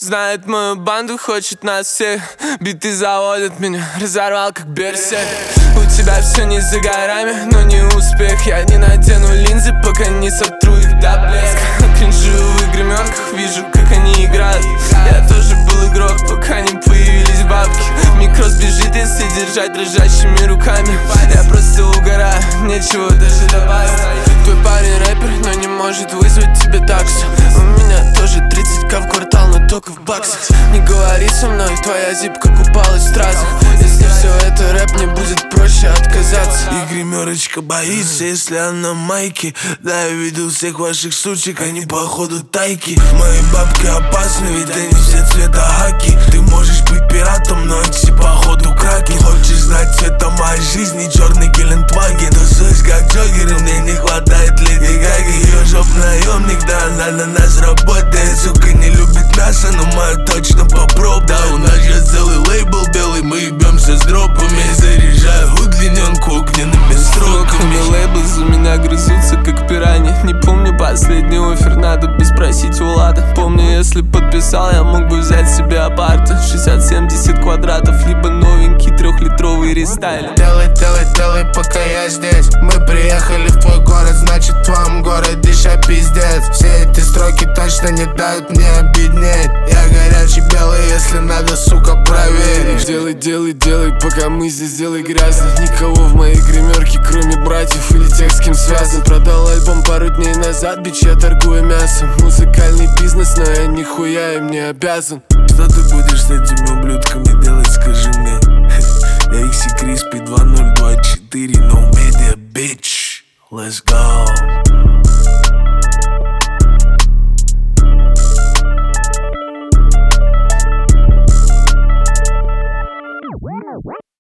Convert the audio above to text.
Знает мою банду, хочет нас всех. Биты заводят меня, разорвал как берсерк. У тебя все не за горами, но не успех. Я не надену линзы, пока не сотру их до блеска. Кринжую в гримерках, вижу, как они играют. Я тоже был игрок, пока не появились бабки. Микрос бежит, если держать дрожащими руками. Я просто угораю, нечего даже добавить. Твой парень рэпер, но не может вызвать тебе таксу. У меня тоже 30к в квартал, но только в баксах. Не говори со мной, твоя зипка купалась в стразах. Если все это рэп, мне будет проще отказаться. И гримерочка боится, если она майки. Да, я видел всех ваших сучек, они походу тайки. Мои бабки опасны, ведь они все цвета хаки. Ты можешь быть пиратом, но эти походу краки. Хочешь знать цвета моей жизни, черный Гелендваген. Тусуюсь как Джокер, и мне не хватает Леди Гаги. Ее жоп наемник, да она на нас работает. Сука не любит мясо, но мою точно попробуй. Да, у нас же целый лейбл белый, мы ебемся с дропами. Заряжаю удлиненку огненными строками. Лейблы за меня грызутся как пираньи. Не помню последний оффер, надо бы спросить у Влада. Помню, если подписал, я мог бы взять себе апарт 60-70 квадратов, либо новенький 3-литровый рестайлинг. Делай, пока я здесь. Мы приехали в твой город, значит в твоем городе ща пиздец. Все эти строки точно не дают мне обеднеть. Я горячий белый, если надо, сука, проверить. Делай, пока мы здесь, делай грязно. Никого в моей гримерке, кроме братьев или тех, с кем связан. Продал альбом пару дней назад, бич, я торгую мясом. Музыкальный бизнес, но я нихуя им не обязан. Что ты будешь с этими ублюдками делать, скажи мне? Я Икси Криспи 2024, no media, bitch. Let's go.